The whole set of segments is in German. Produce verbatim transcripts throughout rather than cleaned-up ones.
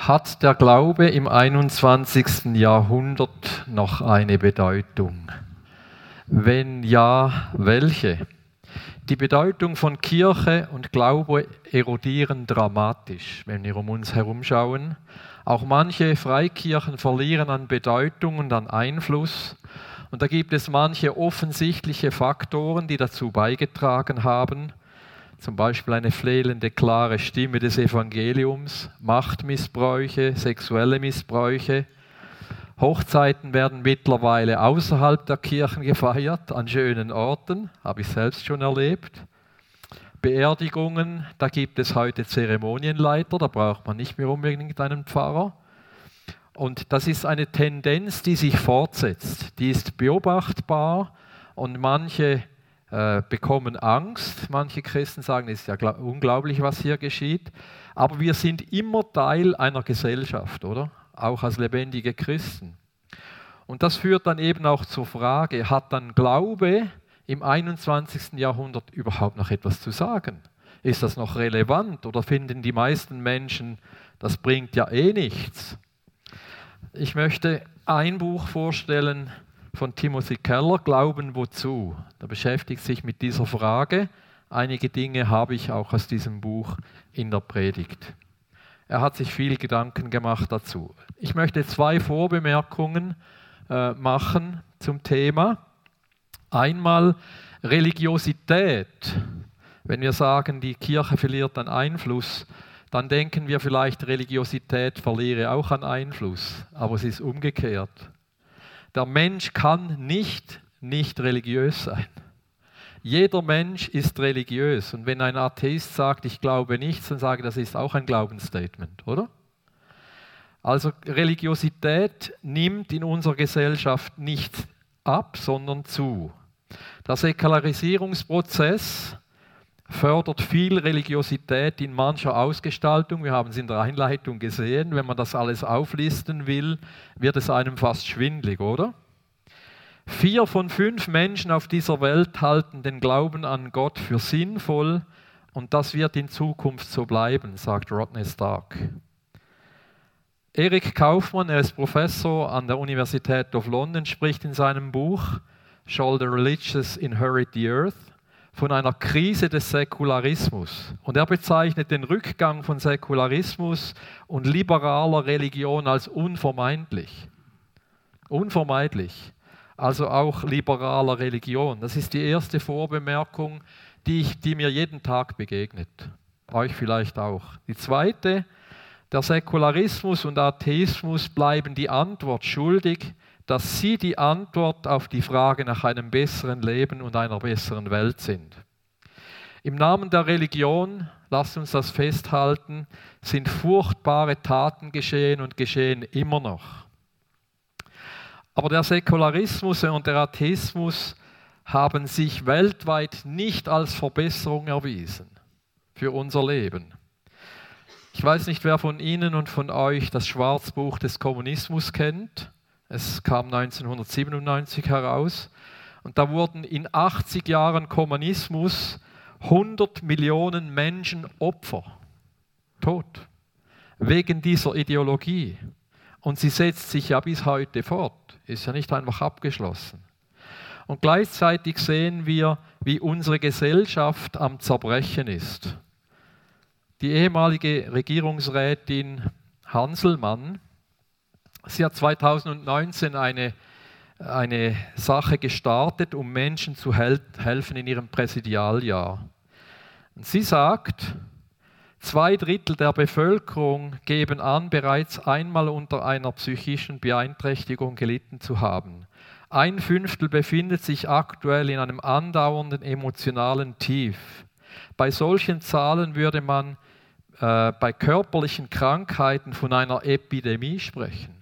Hat der Glaube im einundzwanzigsten Jahrhundert noch eine Bedeutung? Wenn ja, welche? Die Bedeutung von Kirche und Glaube erodieren dramatisch, wenn wir um uns herum schauen. Auch manche Freikirchen verlieren an Bedeutung und an Einfluss. Und da gibt es manche offensichtliche Faktoren, die dazu beigetragen haben. Zum Beispiel eine fehlende, klare Stimme des Evangeliums, Machtmissbräuche, sexuelle Missbräuche. Hochzeiten werden mittlerweile außerhalb der Kirchen gefeiert, an schönen Orten, habe ich selbst schon erlebt. Beerdigungen, da gibt es heute Zeremonienleiter, da braucht man nicht mehr unbedingt einen Pfarrer. Und das ist eine Tendenz, die sich fortsetzt. Die ist beobachtbar und manche äh, bekommen Angst. Manche Christen sagen, es ist ja unglaublich, was hier geschieht. Aber wir sind immer Teil einer Gesellschaft, oder? Auch als lebendige Christen. Und das führt dann eben auch zur Frage, hat dann Glaube im einundzwanzigsten Jahrhundert überhaupt noch etwas zu sagen? Ist das noch relevant oder finden die meisten Menschen, das bringt ja eh nichts? Ich möchte ein Buch vorstellen von Timothy Keller, Glauben wozu? Der beschäftigt sich mit dieser Frage. Einige Dinge habe ich auch aus diesem Buch in der Predigt. Er hat sich viel Gedanken gemacht dazu. Ich möchte zwei Vorbemerkungen äh, machen zum Thema. Einmal Religiosität. Wenn wir sagen, die Kirche verliert an Einfluss, dann denken wir vielleicht, Religiosität verliere auch an Einfluss. Aber es ist umgekehrt. Der Mensch kann nicht nicht religiös sein. Jeder Mensch ist religiös. Und wenn ein Atheist sagt, ich glaube nichts, dann sage ich, das ist auch ein Glaubensstatement, oder? Also Religiosität nimmt in unserer Gesellschaft nicht ab, sondern zu. Der Säkularisierungsprozess fördert viel Religiosität in mancher Ausgestaltung. Wir haben es in der Einleitung gesehen. Wenn man das alles auflisten will, wird es einem fast schwindelig, oder? Vier von fünf Menschen auf dieser Welt halten den Glauben an Gott für sinnvoll und das wird in Zukunft so bleiben, sagt Rodney Stark. Eric Kaufmann, er ist Professor an der Universität of London, spricht in seinem Buch Shall the Religious Inherit the Earth von einer Krise des Säkularismus. Und er bezeichnet den Rückgang von Säkularismus und liberaler Religion als unvermeidlich. Unvermeidlich. Also auch liberaler Religion. Das ist die erste Vorbemerkung, die, ich, die mir jeden Tag begegnet. Euch vielleicht auch. Die zweite, der Säkularismus und Atheismus bleiben die Antwort schuldig, dass sie die Antwort auf die Frage nach einem besseren Leben und einer besseren Welt sind. Im Namen der Religion, lasst uns das festhalten, sind furchtbare Taten geschehen und geschehen immer noch. Aber der Säkularismus und der Atheismus haben sich weltweit nicht als Verbesserung erwiesen für unser Leben. Ich weiß nicht, wer von Ihnen und von euch das Schwarzbuch des Kommunismus kennt. Es kam neunzehnhundertsiebenundneunzig heraus und da wurden in achtzig Jahren Kommunismus hundert Millionen Menschen Opfer, tot, wegen dieser Ideologie. Und sie setzt sich ja bis heute fort, ist ja nicht einfach abgeschlossen. Und gleichzeitig sehen wir, wie unsere Gesellschaft am Zerbrechen ist. Die ehemalige Regierungsrätin Hanselmann, sie hat zweitausendneunzehn eine, eine Sache gestartet, um Menschen zu hel- helfen in ihrem Präsidialjahr. Und sie sagt, zwei Drittel der Bevölkerung geben an, bereits einmal unter einer psychischen Beeinträchtigung gelitten zu haben. Ein Fünftel befindet sich aktuell in einem andauernden emotionalen Tief. Bei solchen Zahlen würde man äh, bei körperlichen Krankheiten von einer Epidemie sprechen.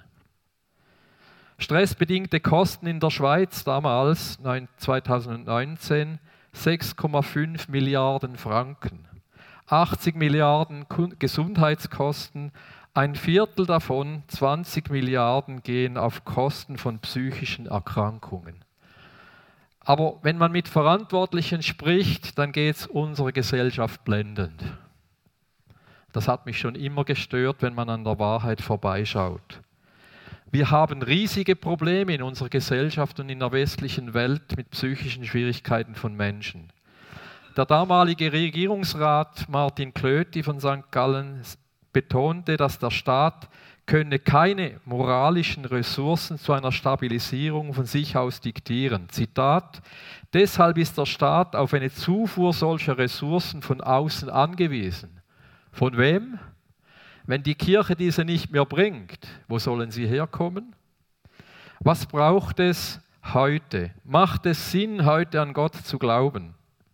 Stressbedingte Kosten in der Schweiz damals, zweitausendneunzehn, sechs Komma fünf Milliarden Franken. achtzig Milliarden Gesundheitskosten, ein Viertel davon, zwanzig Milliarden, gehen auf Kosten von psychischen Erkrankungen. Aber wenn man mit Verantwortlichen spricht, dann geht es unserer Gesellschaft blendend. Das hat mich schon immer gestört, wenn man an der Wahrheit vorbeischaut. Wir haben riesige Probleme in unserer Gesellschaft und in der westlichen Welt mit psychischen Schwierigkeiten von Menschen. Der damalige Regierungsrat Martin Klöti von Sankt Gallen betonte, dass der Staat könne keine moralischen Ressourcen zu einer Stabilisierung von sich aus diktieren. Zitat: Deshalb ist der Staat auf eine Zufuhr solcher Ressourcen von außen angewiesen. Von wem? Wenn die Kirche diese nicht mehr bringt, wo sollen sie herkommen? Was braucht es heute? Macht es Sinn, heute an Gott zu glauben?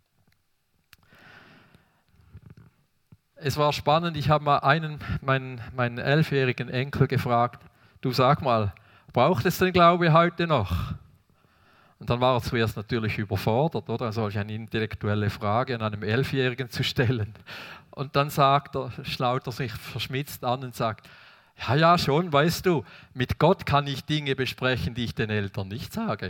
Es war spannend, ich habe mal einen, meinen, meinen elfjährigen Enkel gefragt, du sag mal, braucht es den Glaube heute noch? Und dann war er zuerst natürlich überfordert, oder solch eine intellektuelle Frage an einem Elfjährigen zu stellen. Und dann sagt er, schlaut er sich verschmitzt an und sagt, ja, ja, schon, weißt du, mit Gott kann ich Dinge besprechen, die ich den Eltern nicht sage.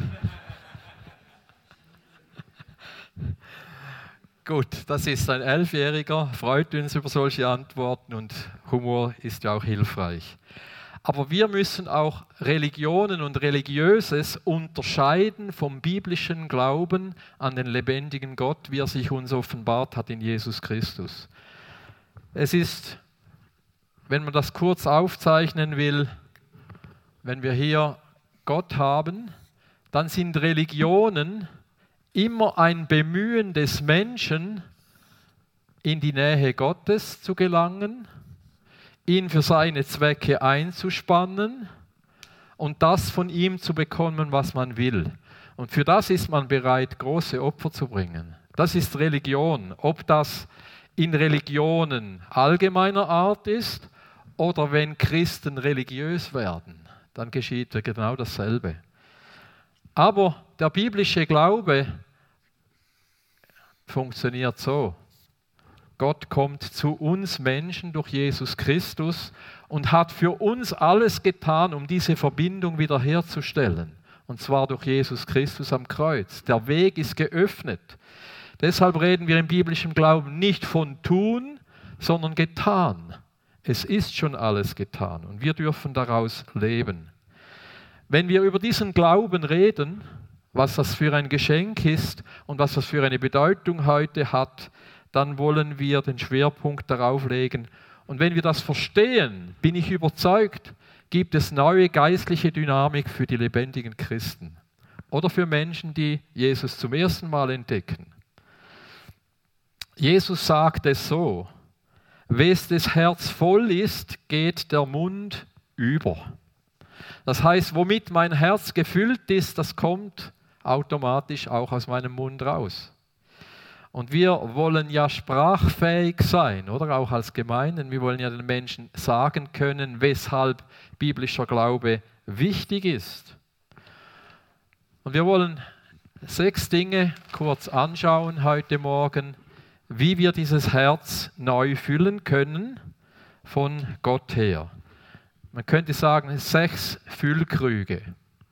Gut, das ist ein Elfjähriger, freut uns über solche Antworten und Humor ist ja auch hilfreich. Aber wir müssen auch Religionen und Religiöses unterscheiden vom biblischen Glauben an den lebendigen Gott, wie er sich uns offenbart hat in Jesus Christus. Es ist, wenn man das kurz aufzeichnen will, wenn wir hier Gott haben, dann sind Religionen immer ein Bemühen des Menschen, in die Nähe Gottes zu gelangen, ihn für seine Zwecke einzuspannen und das von ihm zu bekommen, was man will. Und für das ist man bereit, große Opfer zu bringen. Das ist Religion. Ob das in Religionen allgemeiner Art ist oder wenn Christen religiös werden, dann geschieht genau dasselbe. Aber der biblische Glaube funktioniert so. Gott kommt zu uns Menschen durch Jesus Christus und hat für uns alles getan, um diese Verbindung wiederherzustellen. Und zwar durch Jesus Christus am Kreuz. Der Weg ist geöffnet. Deshalb reden wir im biblischen Glauben nicht von tun, sondern getan. Es ist schon alles getan und wir dürfen daraus leben. Wenn wir über diesen Glauben reden, was das für ein Geschenk ist und was das für eine Bedeutung heute hat, dann wollen wir den Schwerpunkt darauf legen. Und wenn wir das verstehen, bin ich überzeugt, gibt es neue geistliche Dynamik für die lebendigen Christen oder für Menschen, die Jesus zum ersten Mal entdecken. Jesus sagt es so: Wes des Herz voll ist, geht der Mund über. Das heißt, womit mein Herz gefüllt ist, das kommt automatisch auch aus meinem Mund raus. Und wir wollen ja sprachfähig sein, oder auch als Gemeinden. Wir wollen ja den Menschen sagen können, weshalb biblischer Glaube wichtig ist. Und wir wollen sechs Dinge kurz anschauen heute Morgen, wie wir dieses Herz neu füllen können von Gott her. Man könnte sagen, sechs Füllkrüge.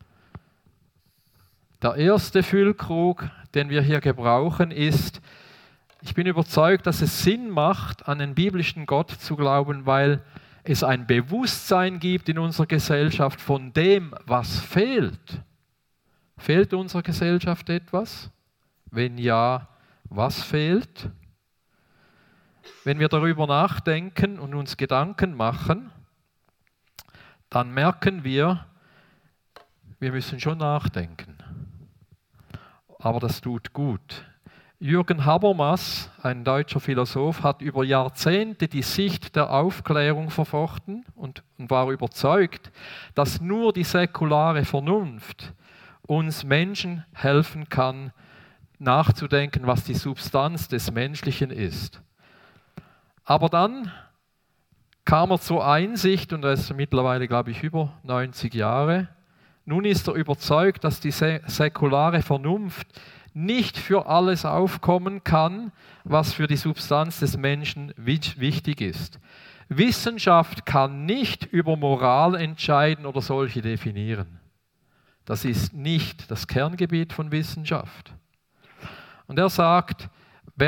Der erste Füllkrug, den wir hier gebrauchen, ist, ich bin überzeugt, dass es Sinn macht, an den biblischen Gott zu glauben, weil es ein Bewusstsein gibt in unserer Gesellschaft von dem, was fehlt. Fehlt unserer Gesellschaft etwas? Wenn ja, was fehlt? Wenn wir darüber nachdenken und uns Gedanken machen, dann merken wir, wir müssen schon nachdenken. Aber das tut gut. Jürgen Habermas, ein deutscher Philosoph, hat über Jahrzehnte die Sicht der Aufklärung verfochten und, und war überzeugt, dass nur die säkulare Vernunft uns Menschen helfen kann, nachzudenken, was die Substanz des Menschlichen ist. Aber dann kam er zur Einsicht, und er ist mittlerweile, glaube ich, über neunzig Jahre, nun ist er überzeugt, dass die säkulare Vernunft nicht für alles aufkommen kann, was für die Substanz des Menschen wichtig ist. Wissenschaft kann nicht über Moral entscheiden oder solche definieren. Das ist nicht das Kerngebiet von Wissenschaft. Und er sagt, wer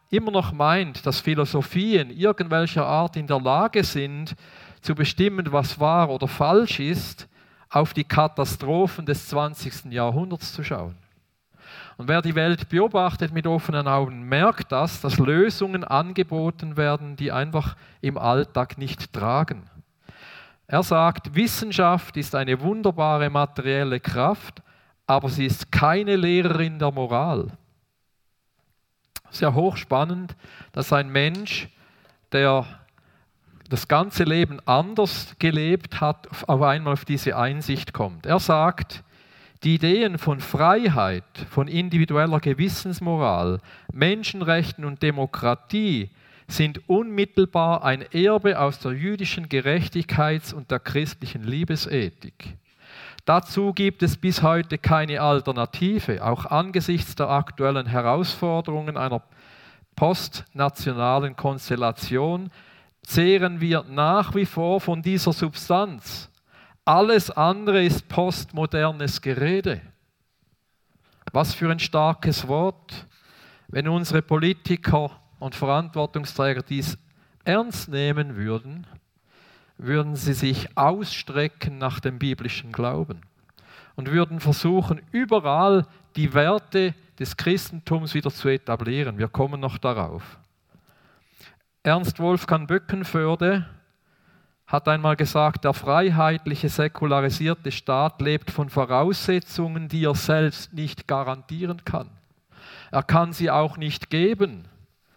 immer noch meint, dass Philosophien irgendwelcher Art in der Lage sind, zu bestimmen, was wahr oder falsch ist, auf die Katastrophen des zwanzigsten Jahrhunderts zu schauen. Und wer die Welt beobachtet mit offenen Augen, merkt das, dass Lösungen angeboten werden, die einfach im Alltag nicht tragen. Er sagt, Wissenschaft ist eine wunderbare materielle Kraft, aber sie ist keine Lehrerin der Moral. Sehr hochspannend, dass ein Mensch, der das ganze Leben anders gelebt hat, auf einmal auf diese Einsicht kommt. Er sagt, die Ideen von Freiheit, von individueller Gewissensmoral, Menschenrechten und Demokratie sind unmittelbar ein Erbe aus der jüdischen Gerechtigkeits- und der christlichen Liebesethik. Dazu gibt es bis heute keine Alternative, auch angesichts der aktuellen Herausforderungen einer postnationalen Konstellation zehren wir nach wie vor von dieser Substanz. Alles andere ist postmodernes Gerede. Was für ein starkes Wort, wenn unsere Politiker und Verantwortungsträger dies ernst nehmen würden, würden sie sich ausstrecken nach dem biblischen Glauben und würden versuchen, überall die Werte des Christentums wieder zu etablieren. Wir kommen noch darauf. Ernst Wolfgang Böckenförde hat einmal gesagt, der freiheitliche, säkularisierte Staat lebt von Voraussetzungen, die er selbst nicht garantieren kann. Er kann sie auch nicht geben.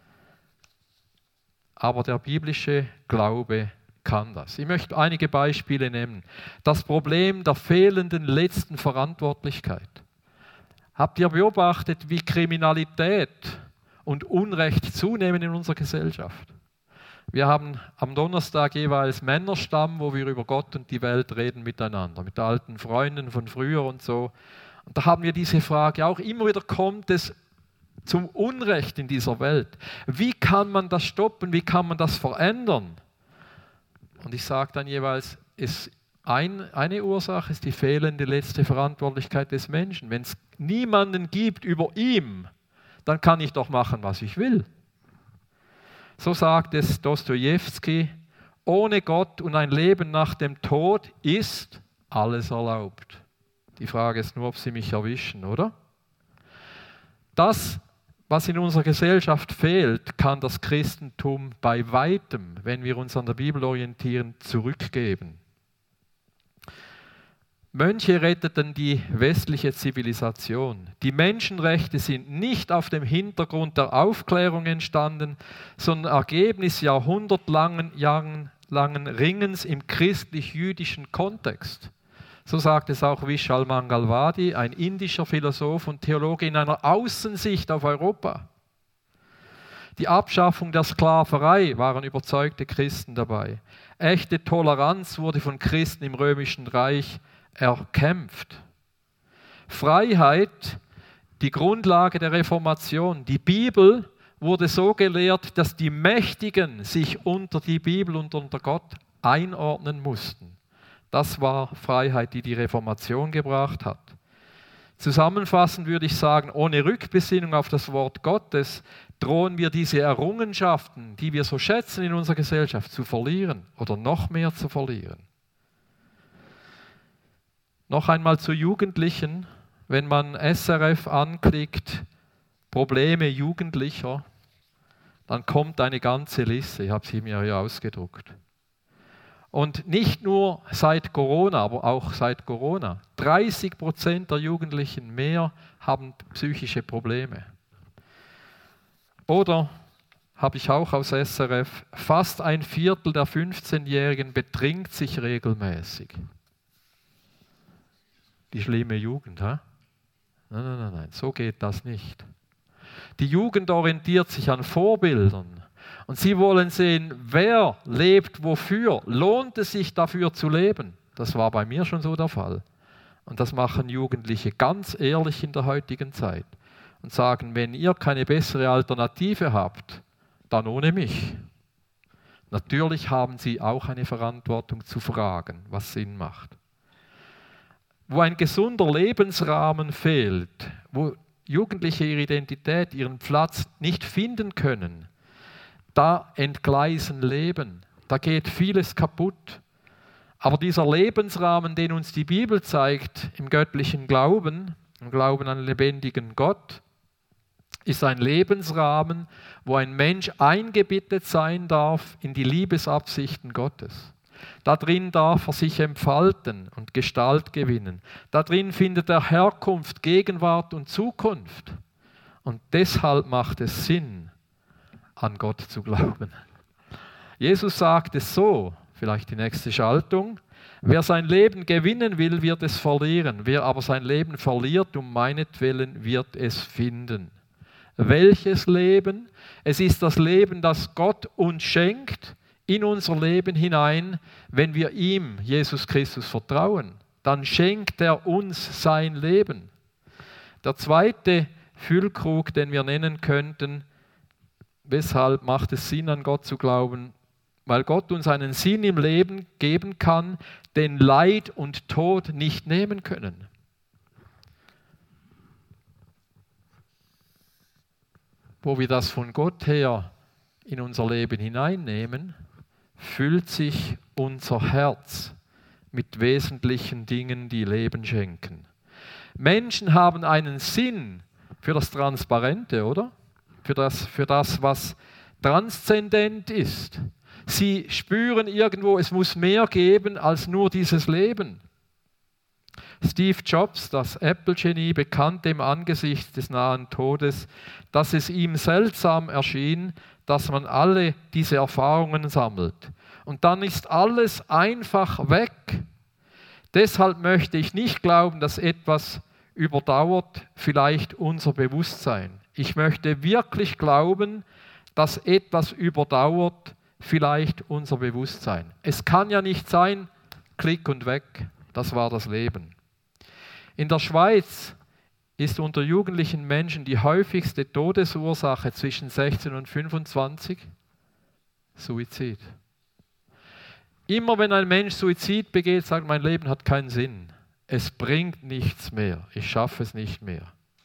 Aber der biblische Glaube kann das. Ich möchte einige Beispiele nennen. Das Problem der fehlenden letzten Verantwortlichkeit. Habt ihr beobachtet, wie Kriminalität und Unrecht zunehmen in unserer Gesellschaft? Wir haben am Donnerstag jeweils Männerstamm, wo wir über Gott und die Welt reden miteinander, mit alten Freunden von früher und so. Und da haben wir diese Frage auch, immer wieder kommt es zum Unrecht in dieser Welt. Wie kann man das stoppen? Wie kann man das verändern? Und ich sage dann jeweils, es ein, eine Ursache ist die fehlende letzte Verantwortlichkeit des Menschen. Wenn es niemanden gibt über ihm, dann kann ich doch machen, was ich will. So sagt es Dostojewski, ohne Gott und ein Leben nach dem Tod ist alles erlaubt. Die Frage ist nur, ob sie mich erwischen, oder? Das, was in unserer Gesellschaft fehlt, kann das Christentum bei weitem, wenn wir uns an der Bibel orientieren, zurückgeben. Mönche retteten die westliche Zivilisation. Die Menschenrechte sind nicht auf dem Hintergrund der Aufklärung entstanden, sondern Ergebnis jahrhundertlangen langen Ringens im christlich-jüdischen Kontext. So sagt es auch Vishal Mangalwadi, ein indischer Philosoph und Theologe in einer Außensicht auf Europa. Die Abschaffung der Sklaverei waren überzeugte Christen dabei. Echte Toleranz wurde von Christen im Römischen Reich erkämpft. Freiheit, die Grundlage der Reformation. Die Bibel wurde so gelehrt, dass die Mächtigen sich unter die Bibel und unter Gott einordnen mussten. Das war Freiheit, die die Reformation gebracht hat. Zusammenfassend würde ich sagen, ohne Rückbesinnung auf das Wort Gottes drohen wir diese Errungenschaften, die wir so schätzen in unserer Gesellschaft, zu verlieren oder noch mehr zu verlieren. Noch einmal zu Jugendlichen, wenn man S R F anklickt, Probleme Jugendlicher, dann kommt eine ganze Liste, ich habe sie mir hier ausgedruckt. Und nicht nur seit Corona, aber auch seit Corona. dreißig Prozent der Jugendlichen mehr haben psychische Probleme. Oder, habe ich auch aus S R F, fast ein Viertel der fünfzehnjährigen betrinkt sich regelmäßig. Die schlimme Jugend, ha? Nein, nein, nein, nein, so geht das nicht. Die Jugend orientiert sich an Vorbildern. Und sie wollen sehen, wer lebt wofür. Lohnt es sich dafür zu leben? Das war bei mir schon so der Fall. Und das machen Jugendliche ganz ehrlich in der heutigen Zeit. Und sagen, wenn ihr keine bessere Alternative habt, dann ohne mich. Natürlich haben sie auch eine Verantwortung zu fragen, was Sinn macht. Wo ein gesunder Lebensrahmen fehlt, wo Jugendliche ihre Identität, ihren Platz nicht finden können, da entgleisen Leben, da geht vieles kaputt. Aber dieser Lebensrahmen, den uns die Bibel zeigt im göttlichen Glauben, im Glauben an den lebendigen Gott, ist ein Lebensrahmen, wo ein Mensch eingebettet sein darf in die Liebesabsichten Gottes. Da drin darf er sich entfalten und Gestalt gewinnen. Da drin findet er Herkunft, Gegenwart und Zukunft. Und deshalb macht es Sinn, an Gott zu glauben. Jesus sagt es so, vielleicht die nächste Schaltung: Wer sein Leben gewinnen will, wird es verlieren. Wer aber sein Leben verliert, um meinetwillen, wird es finden. Welches Leben? Es ist das Leben, das Gott uns schenkt, in unser Leben hinein, wenn wir ihm, Jesus Christus, vertrauen. Dann schenkt er uns sein Leben. Der zweite Füllkrug, den wir nennen könnten, weshalb macht es Sinn, an Gott zu glauben? Weil Gott uns einen Sinn im Leben geben kann, den Leid und Tod nicht nehmen können. Wo wir das von Gott her in unser Leben hineinnehmen, füllt sich unser Herz mit wesentlichen Dingen, die Leben schenken. Menschen haben einen Sinn für das Transparente, oder? Für das, für das, was transzendent ist. Sie spüren irgendwo, es muss mehr geben als nur dieses Leben. Steve Jobs, das Apple-Genie, bekannte im Angesicht des nahen Todes, dass es ihm seltsam erschien, dass man alle diese Erfahrungen sammelt. Und dann ist alles einfach weg. Deshalb möchte ich nicht glauben, dass etwas überdauert vielleicht unser Bewusstsein. Ich möchte wirklich glauben, dass etwas überdauert vielleicht unser Bewusstsein. Es kann ja nicht sein, klick und weg, das war das Leben. In der Schweiz ist unter jugendlichen Menschen die häufigste Todesursache zwischen sechzehn und fünfundzwanzig Suizid. Immer wenn ein Mensch Suizid begeht, sagt, mein Leben hat keinen Sinn. Es bringt nichts mehr, ich schaffe es nicht mehr.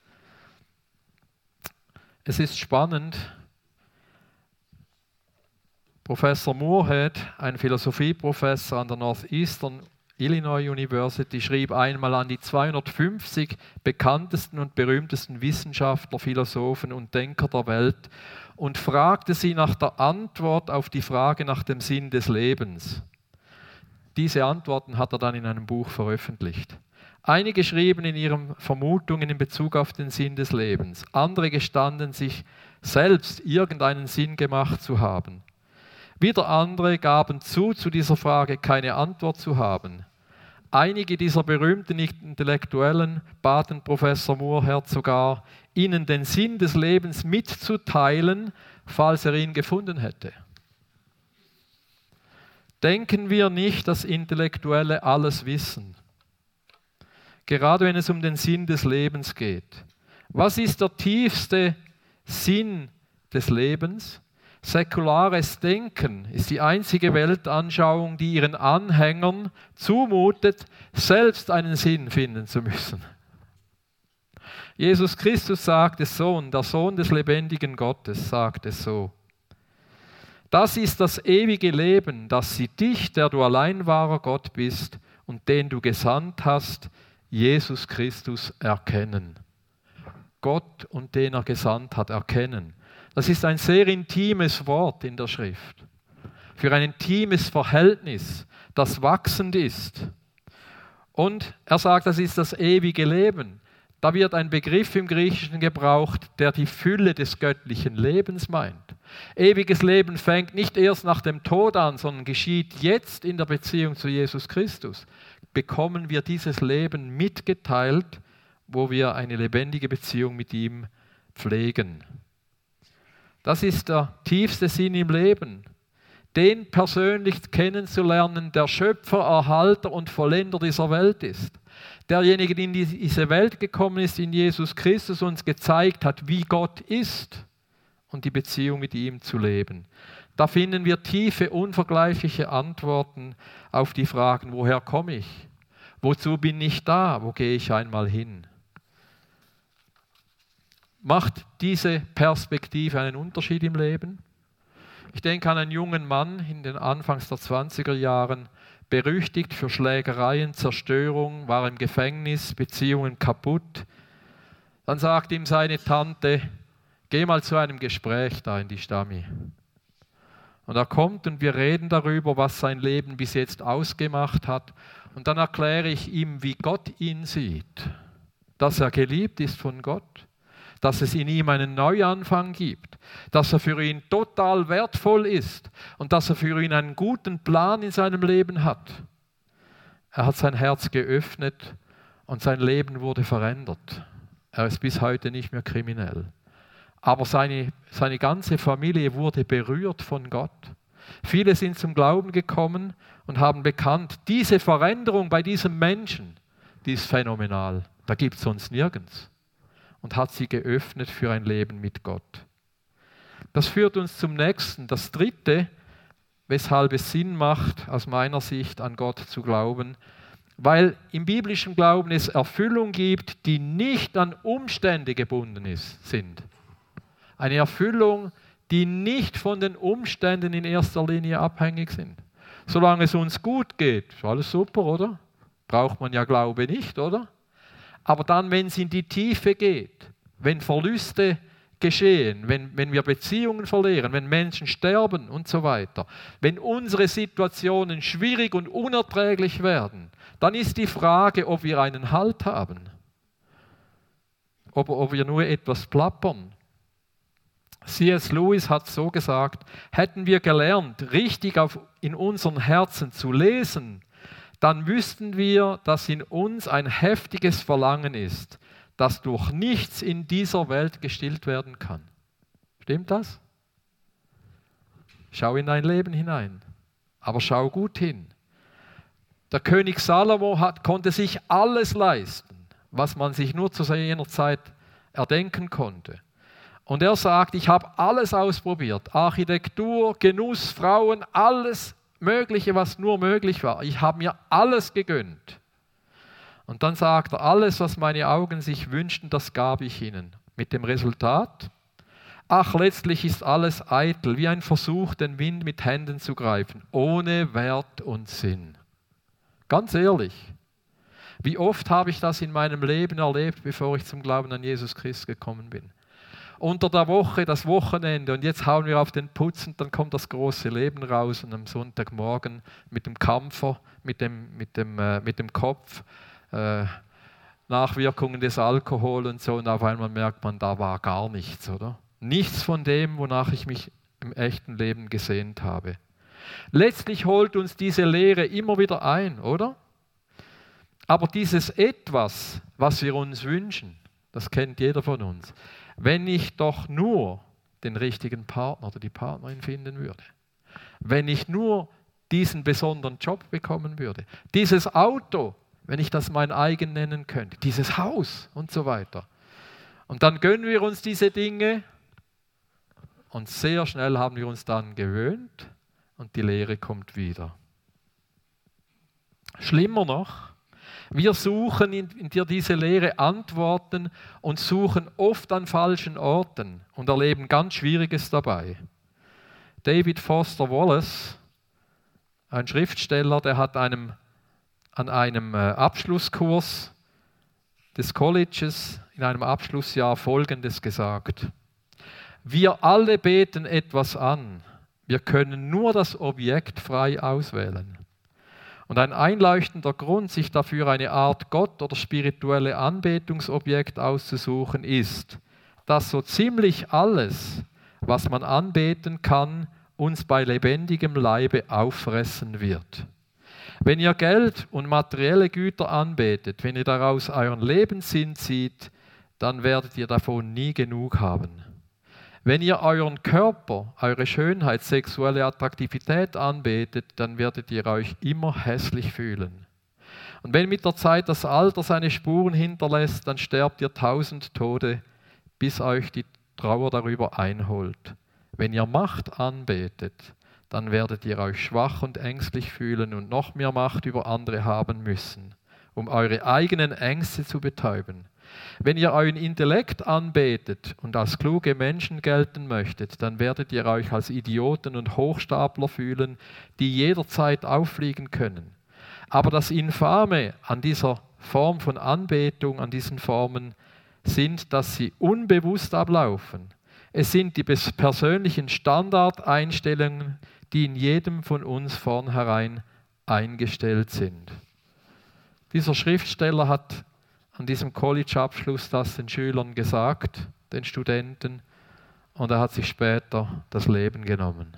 Es ist spannend, Professor Moorhead, ein Philosophieprofessor an der Northeastern Illinois University, schrieb einmal an die zweihundertfünfzig bekanntesten und berühmtesten Wissenschaftler, Philosophen und Denker der Welt und fragte sie nach der Antwort auf die Frage nach dem Sinn des Lebens. Diese Antworten hat er dann in einem Buch veröffentlicht. Einige schrieben in ihren Vermutungen in Bezug auf den Sinn des Lebens. Andere gestanden sich selbst irgendeinen Sinn gemacht zu haben. Wieder andere gaben zu, zu dieser Frage keine Antwort zu haben. Einige dieser berühmten Intellektuellen baten Professor Moorhead sogar, ihnen den Sinn des Lebens mitzuteilen, falls er ihn gefunden hätte. Denken wir nicht, dass Intellektuelle alles wissen. Gerade wenn es um den Sinn des Lebens geht. Was ist der tiefste Sinn des Lebens? Säkulares Denken ist die einzige Weltanschauung, die ihren Anhängern zumutet, selbst einen Sinn finden zu müssen. Jesus Christus sagt es so, und der Sohn des lebendigen Gottes sagt es so. Das ist das ewige Leben, dass sie dich, der du allein wahrer Gott bist und den du gesandt hast, Jesus Christus, erkennen. Gott und den er gesandt hat, erkennen. Das ist ein sehr intimes Wort in der Schrift. Für ein intimes Verhältnis, das wachsend ist. Und er sagt, das ist das ewige Leben. Da wird ein Begriff im Griechischen gebraucht, der die Fülle des göttlichen Lebens meint. Ewiges Leben fängt nicht erst nach dem Tod an, sondern geschieht jetzt in der Beziehung zu Jesus Christus. Bekommen wir dieses Leben mitgeteilt, wo wir eine lebendige Beziehung mit ihm pflegen. Das ist der tiefste Sinn im Leben, den persönlich kennenzulernen, der Schöpfer, Erhalter und Vollender dieser Welt ist. Derjenige, der in diese Welt gekommen ist, in Jesus Christus, uns gezeigt hat, wie Gott ist und die Beziehung mit ihm zu leben. Da finden wir tiefe, unvergleichliche Antworten auf die Fragen, woher komme ich? Wozu bin ich da? Wo gehe ich einmal hin? Macht diese Perspektive einen Unterschied im Leben? Ich denke an einen jungen Mann in den Anfangs der zwanziger Jahren, berüchtigt für Schlägereien, Zerstörung, war im Gefängnis, Beziehungen kaputt. Dann sagt ihm seine Tante, geh mal zu einem Gespräch da in die Stami. Und er kommt und wir reden darüber, was sein Leben bis jetzt ausgemacht hat. Und dann erkläre ich ihm, wie Gott ihn sieht. Dass er geliebt ist von Gott. Dass es in ihm einen Neuanfang gibt, dass er für ihn total wertvoll ist und dass er für ihn einen guten Plan in seinem Leben hat. Er hat sein Herz geöffnet und sein Leben wurde verändert. Er ist bis heute nicht mehr kriminell. Aber seine, seine ganze Familie wurde berührt von Gott. Viele sind zum Glauben gekommen und haben bekannt, diese Veränderung bei diesem Menschen, die ist phänomenal. Da gibt es sonst nirgends. Und hat sie geöffnet für ein Leben mit Gott. Das führt uns zum nächsten, das dritte, weshalb es Sinn macht, aus meiner Sicht an Gott zu glauben, weil im biblischen Glauben es Erfüllung gibt, die nicht an Umstände gebunden ist, sind. Eine Erfüllung, die nicht von den Umständen in erster Linie abhängig sind. Solange es uns gut geht, ist alles super, oder? Braucht man ja Glaube nicht, oder? Aber dann, wenn es in die Tiefe geht, wenn Verluste geschehen, wenn, wenn wir Beziehungen verlieren, wenn Menschen sterben und so weiter, wenn unsere Situationen schwierig und unerträglich werden, dann ist die Frage, ob wir einen Halt haben, ob, ob wir nur etwas plappern. C S Lewis hat so gesagt, hätten wir gelernt, richtig auf, in unseren Herzen zu lesen, dann wüssten wir, dass in uns ein heftiges Verlangen ist, das durch nichts in dieser Welt gestillt werden kann. Stimmt das? Schau in dein Leben hinein, aber schau gut hin. Der König Salomo hat, konnte sich alles leisten, was man sich nur zu jener Zeit erdenken konnte. Und er sagt, ich habe alles ausprobiert, Architektur, Genuss, Frauen, alles Mögliche, was nur möglich war. Ich habe mir alles gegönnt. Und dann sagt er, alles, was meine Augen sich wünschten, das gab ich ihnen. Mit dem Resultat, ach, letztlich ist alles eitel, wie ein Versuch, den Wind mit Händen zu greifen, ohne Wert und Sinn. Ganz ehrlich, wie oft habe ich das in meinem Leben erlebt, bevor ich zum Glauben an Jesus Christus gekommen bin. Unter der Woche, das Wochenende und jetzt hauen wir auf den Putz und dann kommt das große Leben raus und am Sonntagmorgen mit dem Kampfer, mit dem, mit dem, äh, mit dem Kopf, äh, Nachwirkungen des Alkohol und so und auf einmal merkt man, da war gar nichts, oder? Nichts von dem, wonach ich mich im echten Leben gesehnt habe. Letztlich holt uns diese Lehre immer wieder ein, oder? Aber dieses Etwas, was wir uns wünschen, das kennt jeder von uns, wenn ich doch nur den richtigen Partner oder die Partnerin finden würde, wenn ich nur diesen besonderen Job bekommen würde, dieses Auto, wenn ich das mein eigen nennen könnte, dieses Haus und so weiter. Und dann gönnen wir uns diese Dinge und sehr schnell haben wir uns dann gewöhnt und die Lehre kommt wieder. Schlimmer noch, wir suchen in, in dir diese Lehre Antworten und suchen oft an falschen Orten und erleben ganz Schwieriges dabei. David Foster Wallace, ein Schriftsteller, der hat einem, an einem Abschlusskurs des Colleges in einem Abschlussjahr Folgendes gesagt. Wir alle beten etwas an, wir können nur das Objekt frei auswählen. Und ein einleuchtender Grund, sich dafür eine Art Gott oder spirituelle Anbetungsobjekt auszusuchen, ist, dass so ziemlich alles, was man anbeten kann, uns bei lebendigem Leibe auffressen wird. Wenn ihr Geld und materielle Güter anbetet, wenn ihr daraus euren Lebenssinn zieht, dann werdet ihr davon nie genug haben. Wenn ihr euren Körper, eure Schönheit, sexuelle Attraktivität anbetet, dann werdet ihr euch immer hässlich fühlen. Und wenn mit der Zeit das Alter seine Spuren hinterlässt, dann sterbt ihr tausend Tode, bis euch die Trauer darüber einholt. Wenn ihr Macht anbetet, dann werdet ihr euch schwach und ängstlich fühlen und noch mehr Macht über andere haben müssen, um eure eigenen Ängste zu betäuben. Wenn ihr euren Intellekt anbetet und als kluge Menschen gelten möchtet, dann werdet ihr euch als Idioten und Hochstapler fühlen, die jederzeit auffliegen können. Aber das Infame an dieser Form von Anbetung, an diesen Formen, sind, dass sie unbewusst ablaufen. Es sind die persönlichen Standardeinstellungen, die in jedem von uns vornherein eingestellt sind. Dieser Schriftsteller hat an diesem College-Abschluss das den Schülern gesagt, den Studenten, und er hat sich später das Leben genommen.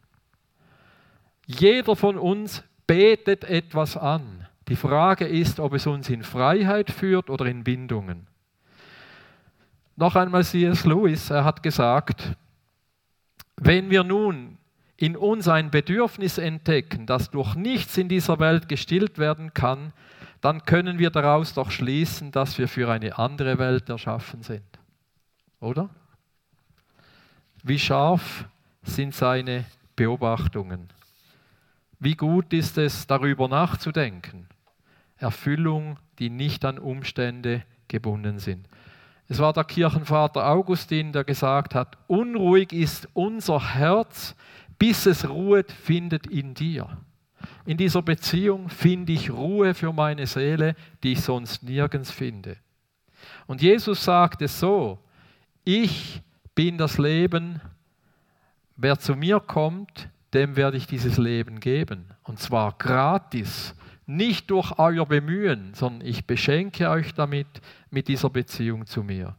Jeder von uns betet etwas an. Die Frage ist, ob es uns in Freiheit führt oder in Bindungen. Noch einmal C S Lewis, er hat gesagt, wenn wir nun in uns ein Bedürfnis entdecken, das durch nichts in dieser Welt gestillt werden kann, dann können wir daraus doch schließen, dass wir für eine andere Welt erschaffen sind. Oder? Wie scharf sind seine Beobachtungen? Wie gut ist es, darüber nachzudenken? Erfüllung, die nicht an Umstände gebunden sind. Es war der Kirchenvater Augustin, der gesagt hat, unruhig ist unser Herz, bis es Ruhe findet in dir. In dieser Beziehung finde ich Ruhe für meine Seele, die ich sonst nirgends finde. Und Jesus sagt es so, ich bin das Leben, wer zu mir kommt, dem werde ich dieses Leben geben. Und zwar gratis, nicht durch euer Bemühen, sondern ich beschenke euch damit, mit dieser Beziehung zu mir.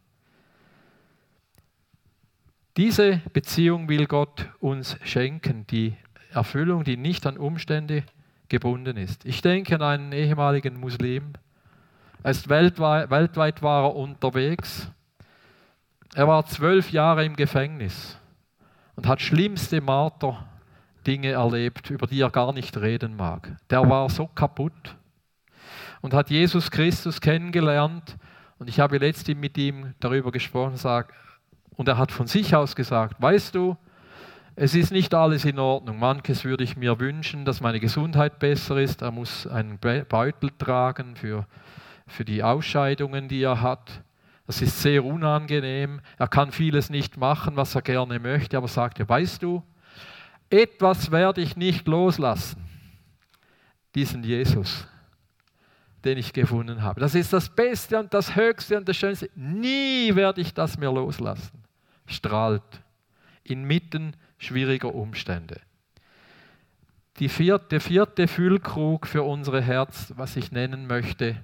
Diese Beziehung will Gott uns schenken, die Erfüllung, die nicht an Umstände gebunden ist. Ich denke an einen ehemaligen Muslim. Er ist weltweit, weltweit war er unterwegs. Er war zwölf Jahre im Gefängnis und hat schlimmste Marterdinge erlebt, über die er gar nicht reden mag. Der war so kaputt und hat Jesus Christus kennengelernt. Und ich habe letztens mit ihm darüber gesprochen und er hat von sich aus gesagt, weißt du, es ist nicht alles in Ordnung. Manches würde ich mir wünschen, dass meine Gesundheit besser ist. Er muss einen Beutel tragen für, für die Ausscheidungen, die er hat. Das ist sehr unangenehm. Er kann vieles nicht machen, was er gerne möchte, aber sagt er, weißt du, etwas werde ich nicht loslassen. Diesen Jesus, den ich gefunden habe. Das ist das Beste und das Höchste und das Schönste. Nie werde ich das mehr loslassen. Strahlt inmitten schwieriger Umstände. Die vierte, der vierte Füllkrug für unser Herz, was ich nennen möchte,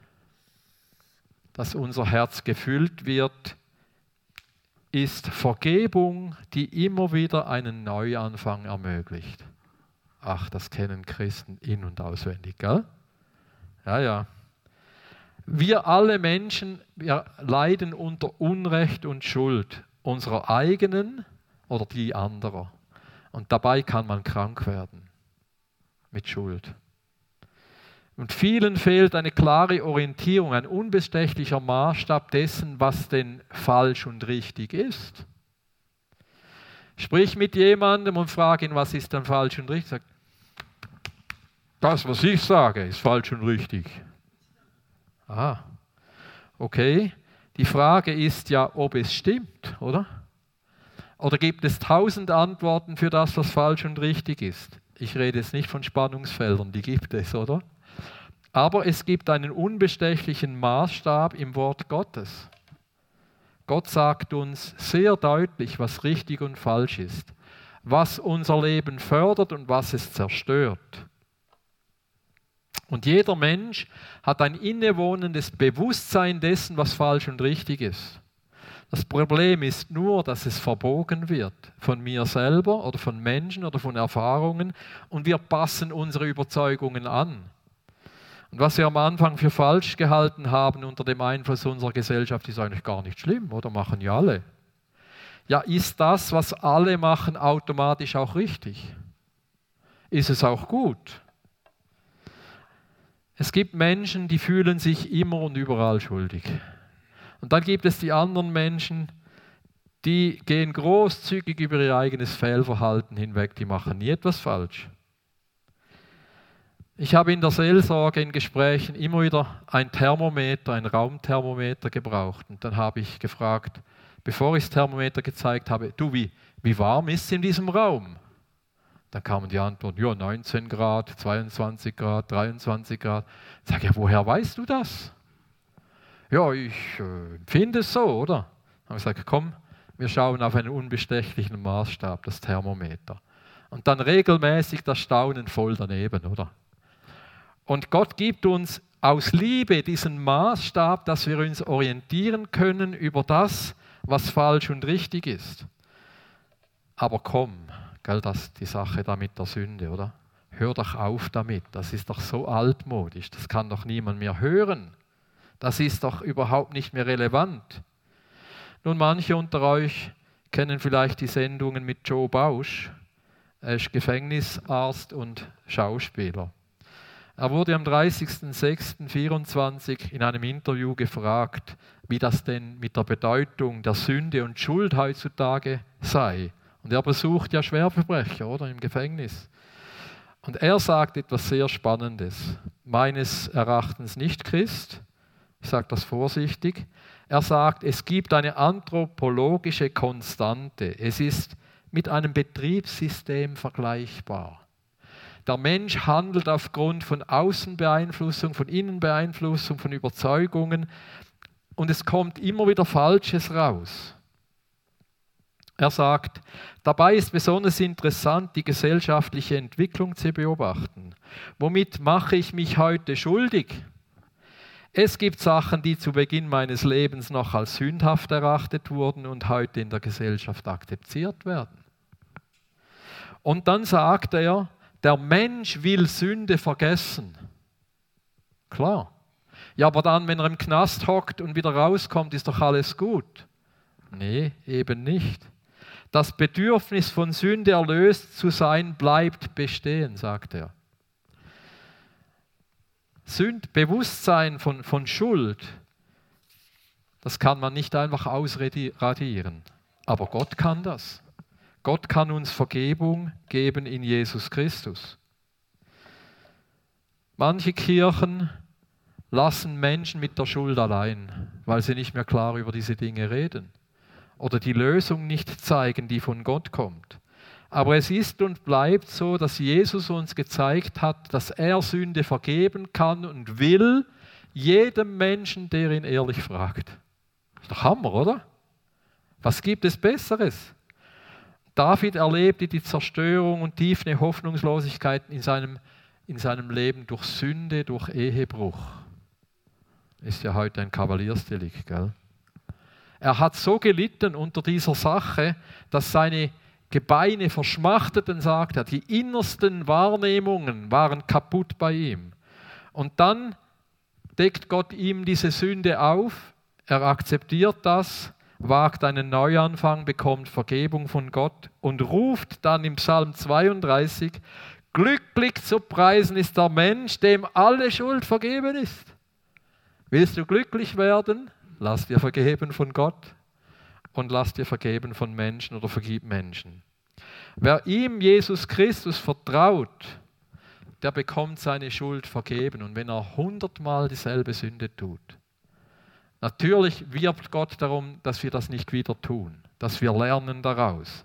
dass unser Herz gefüllt wird, ist Vergebung, die immer wieder einen Neuanfang ermöglicht. Ach, das kennen Christen in- und auswendig, gell? Ja, ja. Wir alle Menschen, wir leiden unter Unrecht und Schuld, unserer eigenen oder die anderer. Und dabei kann man krank werden mit Schuld. Und vielen fehlt eine klare Orientierung, ein unbestechlicher Maßstab dessen, was denn falsch und richtig ist. Sprich mit jemandem und frag ihn, was ist denn falsch und richtig? Sag, das, was ich sage, ist falsch und richtig. Ah, okay. Die Frage ist ja, ob es stimmt, oder? Oder gibt es tausend Antworten für das, was falsch und richtig ist? Ich rede jetzt nicht von Spannungsfeldern, die gibt es, oder? Aber es gibt einen unbestechlichen Maßstab im Wort Gottes. Gott sagt uns sehr deutlich, was richtig und falsch ist, was unser Leben fördert und was es zerstört. Und jeder Mensch hat ein innewohnendes Bewusstsein dessen, was falsch und richtig ist. Das Problem ist nur, dass es verbogen wird von mir selber oder von Menschen oder von Erfahrungen und wir passen unsere Überzeugungen an. Und was wir am Anfang für falsch gehalten haben unter dem Einfluss unserer Gesellschaft, ist eigentlich gar nicht schlimm, oder? Machen ja alle. Ja, ist das, was alle machen, automatisch auch richtig? Ist es auch gut? Es gibt Menschen, die fühlen sich immer und überall schuldig. Und dann gibt es die anderen Menschen, die gehen großzügig über ihr eigenes Fehlverhalten hinweg, die machen nie etwas falsch. Ich habe in der Seelsorge in Gesprächen immer wieder ein Thermometer, ein Raumthermometer gebraucht. Und dann habe ich gefragt, bevor ich das Thermometer gezeigt habe, du, wie, wie warm ist es in diesem Raum? Dann kamen die Antworten, ja, neunzehn Grad, zweiundzwanzig Grad, dreiundzwanzig Grad. Ich sage, ja, woher weißt du das? Ja, ich äh, empfinde es so, oder? Dann habe ich gesagt, komm, wir schauen auf einen unbestechlichen Maßstab, das Thermometer. Und dann regelmäßig das Staunen voll daneben, oder? Und Gott gibt uns aus Liebe diesen Maßstab, dass wir uns orientieren können über das, was falsch und richtig ist. Aber komm, gell, das ist die Sache da mit der Sünde, oder? Hör doch auf damit, das ist doch so altmodisch, das kann doch niemand mehr hören. Das ist doch überhaupt nicht mehr relevant. Nun, manche unter euch kennen vielleicht die Sendungen mit Joe Bausch. Er ist Gefängnisarzt und Schauspieler. Er wurde am dreißigsten sechsten vierundzwanzig in einem Interview gefragt, wie das denn mit der Bedeutung der Sünde und Schuld heutzutage sei. Und er besucht ja Schwerverbrecher, oder, im Gefängnis. Und er sagt etwas sehr Spannendes. Meines Erachtens nicht Christ, ich sage das vorsichtig. Er sagt, es gibt eine anthropologische Konstante. Es ist mit einem Betriebssystem vergleichbar. Der Mensch handelt aufgrund von Außenbeeinflussung, von Innenbeeinflussung, von Überzeugungen und es kommt immer wieder Falsches raus. Er sagt, dabei ist besonders interessant, die gesellschaftliche Entwicklung zu beobachten. Womit mache ich mich heute schuldig? Es gibt Sachen, die zu Beginn meines Lebens noch als sündhaft erachtet wurden und heute in der Gesellschaft akzeptiert werden. Und dann sagt er, der Mensch will Sünde vergessen. Klar. Ja, aber dann, wenn er im Knast hockt und wieder rauskommt, ist doch alles gut. Nee, eben nicht. Das Bedürfnis von Sünde erlöst zu sein, bleibt bestehen, sagt er. Sünd, Bewusstsein von, von Schuld, das kann man nicht einfach ausradieren. Aber Gott kann das. Gott kann uns Vergebung geben in Jesus Christus. Manche Kirchen lassen Menschen mit der Schuld allein, weil sie nicht mehr klar über diese Dinge reden oder die Lösung nicht zeigen, die von Gott kommt. Aber es ist und bleibt so, dass Jesus uns gezeigt hat, dass er Sünde vergeben kann und will, jedem Menschen, der ihn ehrlich fragt. Ist doch Hammer, oder? Was gibt es Besseres? David erlebte die Zerstörung und tiefe Hoffnungslosigkeit in seinem, in seinem Leben durch Sünde, durch Ehebruch. Ist ja heute ein Kavaliersdelikt, gell? Er hat so gelitten unter dieser Sache, dass seine Gebeine verschmachteten, sagt er. Die innersten Wahrnehmungen waren kaputt bei ihm. Und dann deckt Gott ihm diese Sünde auf, er akzeptiert das, wagt einen Neuanfang, bekommt Vergebung von Gott und ruft dann im Psalm zweiunddreißig, glücklich zu preisen ist der Mensch, dem alle Schuld vergeben ist. Willst du glücklich werden? Lass dir vergeben von Gott und lass dir vergeben von Menschen oder vergib Menschen. Wer ihm, Jesus Christus, vertraut, der bekommt seine Schuld vergeben. Und wenn er hundertmal dieselbe Sünde tut, natürlich wirbt Gott darum, dass wir das nicht wieder tun, dass wir lernen daraus.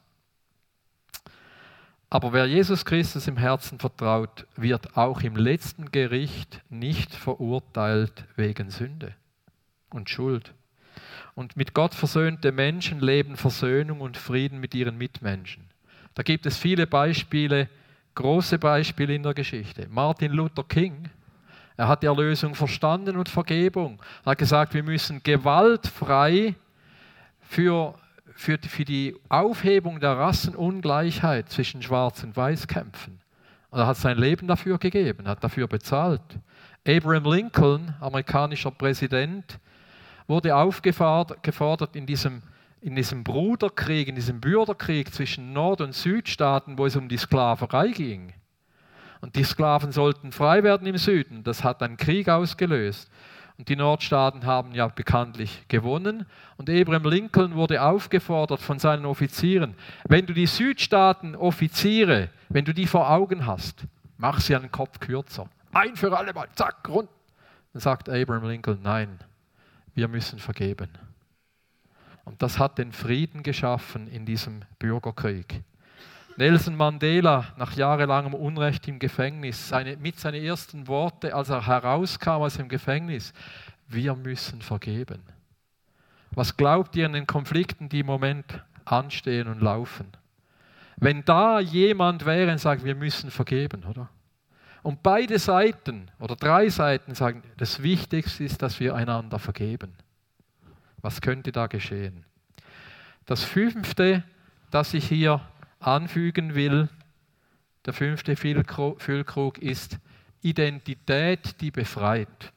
Aber wer Jesus Christus im Herzen vertraut, wird auch im letzten Gericht nicht verurteilt wegen Sünde und Schuld. Und mit Gott versöhnte Menschen leben Versöhnung und Frieden mit ihren Mitmenschen. Da gibt es viele Beispiele, große Beispiele in der Geschichte. Martin Luther King, er hat die Erlösung verstanden und Vergebung. Er hat gesagt, wir müssen gewaltfrei für, für, für die Aufhebung der Rassenungleichheit zwischen Schwarz und Weiß kämpfen. Und er hat sein Leben dafür gegeben, hat dafür bezahlt. Abraham Lincoln, amerikanischer Präsident, wurde aufgefordert in diesem, in diesem Bruderkrieg, in diesem Bürgerkrieg zwischen Nord- und Südstaaten, wo es um die Sklaverei ging. Und die Sklaven sollten frei werden im Süden. Das hat einen Krieg ausgelöst. Und die Nordstaaten haben ja bekanntlich gewonnen. Und Abraham Lincoln wurde aufgefordert von seinen Offizieren, wenn du die Südstaaten Offiziere, wenn du die vor Augen hast, mach sie einen Kopf kürzer. ein für alle Mal, zack, rund. Dann sagt Abraham Lincoln, nein, wir müssen vergeben. Und das hat den Frieden geschaffen in diesem Bürgerkrieg. Nelson Mandela, nach jahrelangem Unrecht im Gefängnis, seine, mit seinen ersten Worten, als er herauskam aus dem Gefängnis, wir müssen vergeben. Was glaubt ihr in den Konflikten, die im Moment anstehen und laufen? Wenn da jemand wäre und sagt, wir müssen vergeben, oder? Und beide Seiten oder drei Seiten sagen, das Wichtigste ist, dass wir einander vergeben. Was könnte da geschehen? Das Fünfte, das ich hier anfügen will, der fünfte Füllkrug ist Identität, die befreit.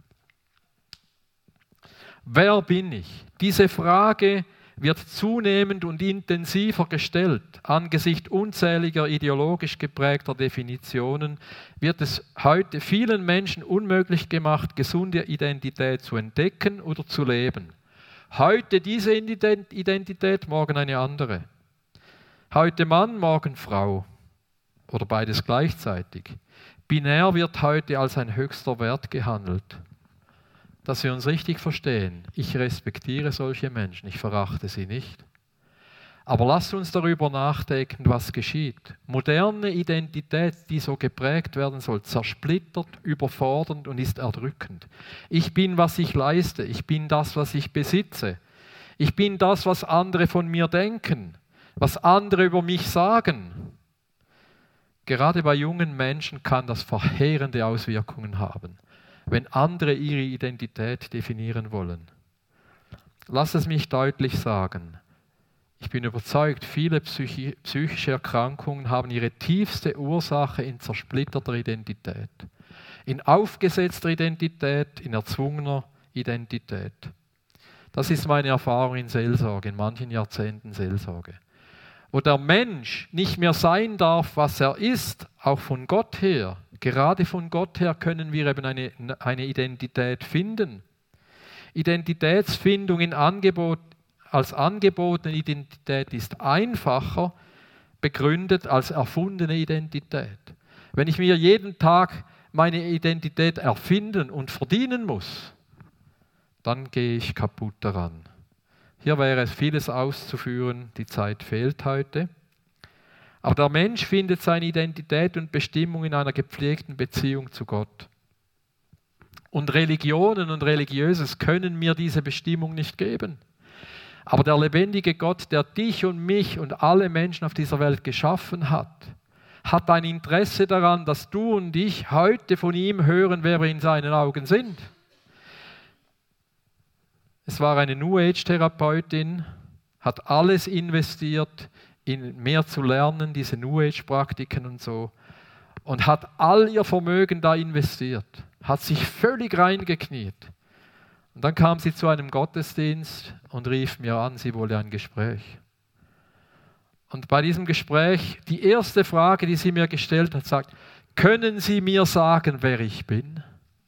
Wer bin ich? Diese Frage wird zunehmend und intensiver gestellt. Angesichts unzähliger ideologisch geprägter Definitionen wird es heute vielen Menschen unmöglich gemacht, gesunde Identität zu entdecken oder zu leben. Heute diese Identität, morgen eine andere. Heute Mann, morgen Frau oder beides gleichzeitig. Binär wird heute als ein höchster Wert gehandelt. Dass wir uns richtig verstehen, ich respektiere solche Menschen, ich verachte sie nicht. Aber lasst uns darüber nachdenken, was geschieht. Moderne Identität, die so geprägt werden soll, zersplittert, überfordernd und ist erdrückend. Ich bin, was ich leiste, ich bin das, was ich besitze. Ich bin das, was andere von mir denken, was andere über mich sagen. Gerade bei jungen Menschen kann das verheerende Auswirkungen haben, wenn andere ihre Identität definieren wollen. Lass es mich deutlich sagen. Ich bin überzeugt, viele psychi- psychische Erkrankungen haben ihre tiefste Ursache in zersplitterter Identität, in aufgesetzter Identität, in erzwungener Identität. Das ist meine Erfahrung in Seelsorge, in manchen Jahrzehnten Seelsorge. Wo der Mensch nicht mehr sein darf, was er ist, auch von Gott her. Gerade von Gott her können wir eben eine, eine Identität finden. Identitätsfindung in Angebot, als angebotene Identität ist einfacher begründet als erfundene Identität. Wenn ich mir jeden Tag meine Identität erfinden und verdienen muss, dann gehe ich kaputt daran. Hier wäre es vieles auszuführen, die Zeit fehlt heute. Aber der Mensch findet seine Identität und Bestimmung in einer gepflegten Beziehung zu Gott. Und Religionen und Religiöses können mir diese Bestimmung nicht geben. Aber der lebendige Gott, der dich und mich und alle Menschen auf dieser Welt geschaffen hat, hat ein Interesse daran, dass du und ich heute von ihm hören, wer wir in seinen Augen sind. Es war eine New Age-Therapeutin, hat alles investiert, in mehr zu lernen, diese New Age-Praktiken und so, und hat all ihr Vermögen da investiert, hat sich völlig reingekniet. Und dann kam sie zu einem Gottesdienst und rief mir an, sie wolle ein Gespräch. Und bei diesem Gespräch, die erste Frage, die sie mir gestellt hat, sagt, können Sie mir sagen, wer ich bin?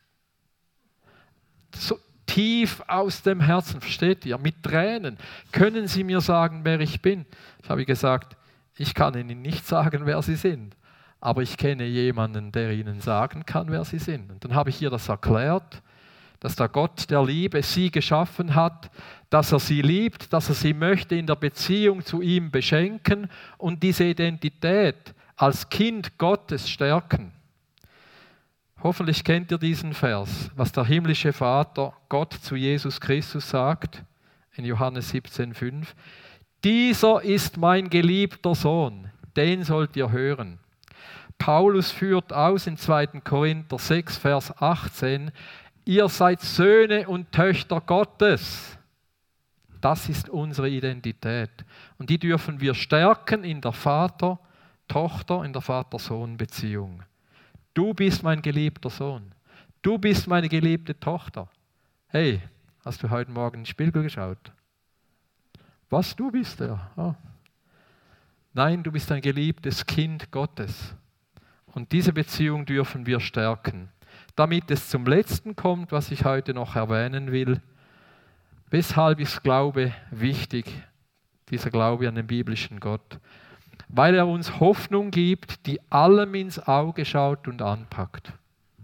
So tief aus dem Herzen, versteht ihr, mit Tränen. Können Sie mir sagen, wer ich bin? Ich habe gesagt, ich kann Ihnen nicht sagen, wer Sie sind, aber ich kenne jemanden, der Ihnen sagen kann, wer Sie sind. Und dann habe ich ihr das erklärt, dass der Gott der Liebe sie geschaffen hat, dass er sie liebt, dass er sie möchte in der Beziehung zu ihm beschenken und diese Identität als Kind Gottes stärken. Hoffentlich kennt ihr diesen Vers, was der himmlische Vater Gott zu Jesus Christus sagt, in Johannes siebzehn fünf. Dieser ist mein geliebter Sohn, den sollt ihr hören. Paulus führt aus in zweiter Korinther sechs, Vers achtzehn, ihr seid Söhne und Töchter Gottes. Das ist unsere Identität. Und die dürfen wir stärken in der Vater-Tochter, in der Vater-Sohn-Beziehung. Du bist mein geliebter Sohn. Du bist meine geliebte Tochter. Hey, hast du heute Morgen in den Spiegel geschaut? Was, du bist er? Oh. Nein, du bist ein geliebtes Kind Gottes. Und diese Beziehung dürfen wir stärken. Damit es zum Letzten kommt, was ich heute noch erwähnen will, weshalb ist Glaube wichtig, dieser Glaube an den biblischen Gott? Weil er uns Hoffnung gibt, die allem ins Auge schaut und anpackt.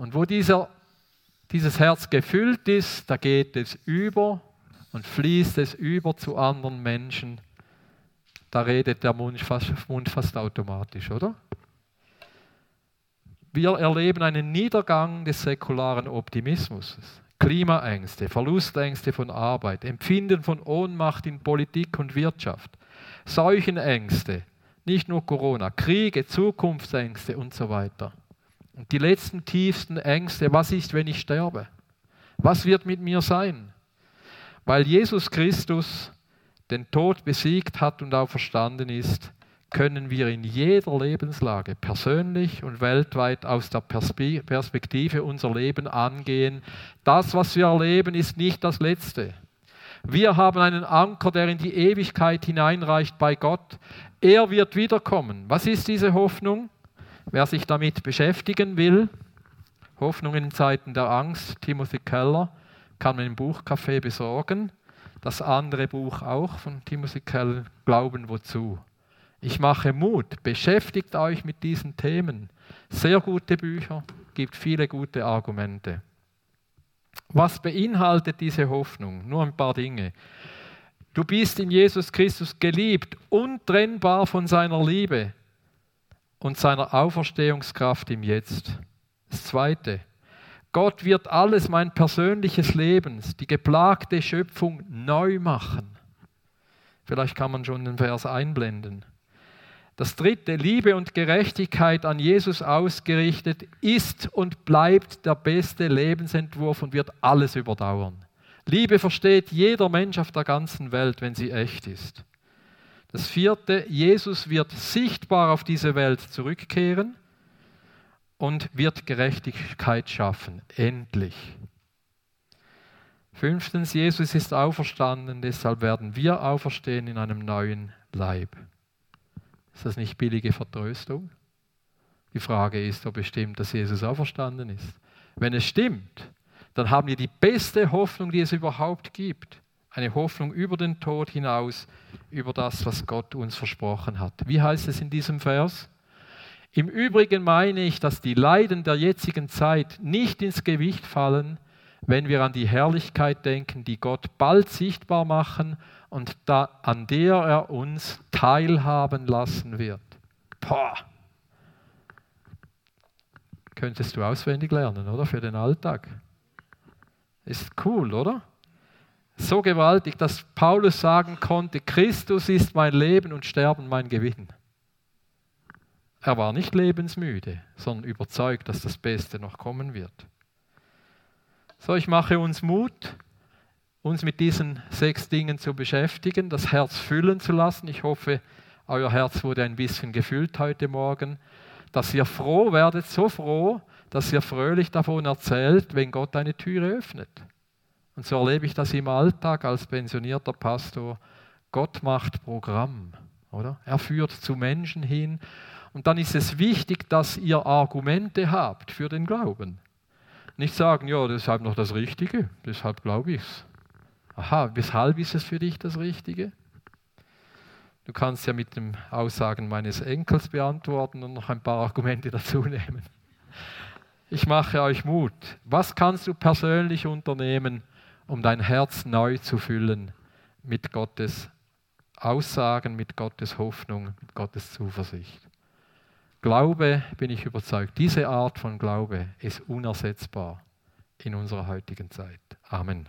Und wo dieser, dieses Herz gefüllt ist, da geht es über und fließt es über zu anderen Menschen. Da redet der Mund fast, Mund fast automatisch, oder? Wir erleben einen Niedergang des säkularen Optimismus. Klimaängste, Verlustängste von Arbeit, Empfinden von Ohnmacht in Politik und Wirtschaft, Seuchenängste, nicht nur Corona, Kriege, Zukunftsängste und so weiter. Und die letzten tiefsten Ängste, was ist, wenn ich sterbe? Was wird mit mir sein? Weil Jesus Christus den Tod besiegt hat und auferstanden ist, können wir in jeder Lebenslage, persönlich und weltweit, aus der Perspektive unser Leben angehen. Das, was wir erleben, ist nicht das Letzte. Wir haben einen Anker, der in die Ewigkeit hineinreicht bei Gott. Er wird wiederkommen. Was ist diese Hoffnung? Wer sich damit beschäftigen will, Hoffnung in Zeiten der Angst, Timothy Keller, kann man im Buchcafé besorgen. Das andere Buch auch von Timothy Keller, Glauben wozu. Ich mache Mut, beschäftigt euch mit diesen Themen. Sehr gute Bücher, gibt viele gute Argumente. Was beinhaltet diese Hoffnung? Nur ein paar Dinge. Du bist in Jesus Christus geliebt, untrennbar von seiner Liebe und seiner Auferstehungskraft im Jetzt. Das Zweite. Gott wird alles mein persönliches Leben, die geplagte Schöpfung neu machen. Vielleicht kann man schon den Vers einblenden. Das Dritte, Liebe und Gerechtigkeit an Jesus ausgerichtet, ist und bleibt der beste Lebensentwurf und wird alles überdauern. Liebe versteht jeder Mensch auf der ganzen Welt, wenn sie echt ist. Das Vierte, Jesus wird sichtbar auf diese Welt zurückkehren und wird Gerechtigkeit schaffen, endlich. Fünftens, Jesus ist auferstanden, deshalb werden wir auferstehen in einem neuen Leib. Ist das nicht billige Vertröstung? Die Frage ist, ob es stimmt, dass Jesus auferstanden ist. Wenn es stimmt, dann haben wir die beste Hoffnung, die es überhaupt gibt. Eine Hoffnung über den Tod hinaus, über das, was Gott uns versprochen hat. Wie heißt es in diesem Vers? Im Übrigen meine ich, dass die Leiden der jetzigen Zeit nicht ins Gewicht fallen, wenn wir an die Herrlichkeit denken, die Gott bald sichtbar machen und da, an der er uns teilhaben lassen wird. Boah. Könntest du auswendig lernen, oder? Für den Alltag. Ist cool, oder? So gewaltig, dass Paulus sagen konnte, Christus ist mein Leben und Sterben mein Gewinn. Er war nicht lebensmüde, sondern überzeugt, dass das Beste noch kommen wird. So, ich mache uns Mut, uns mit diesen sechs Dingen zu beschäftigen, das Herz füllen zu lassen. Ich hoffe, euer Herz wurde ein bisschen gefüllt heute Morgen, dass ihr froh werdet, so froh, dass ihr fröhlich davon erzählt, wenn Gott eine Türe öffnet. Und so erlebe ich das im Alltag als pensionierter Pastor. Gott macht Programm, oder? Er führt zu Menschen hin. Und dann ist es wichtig, dass ihr Argumente habt für den Glauben. Nicht sagen, ja, das ist halt noch das Richtige, deshalb glaube ich es. Aha, weshalb ist es für dich das Richtige? Du kannst ja mit den Aussagen meines Enkels beantworten und noch ein paar Argumente dazu nehmen. Ich mache euch Mut. Was kannst du persönlich unternehmen, um dein Herz neu zu füllen mit Gottes Aussagen, mit Gottes Hoffnung, mit Gottes Zuversicht? Glaube, bin ich überzeugt, diese Art von Glaube ist unersetzbar in unserer heutigen Zeit. Amen.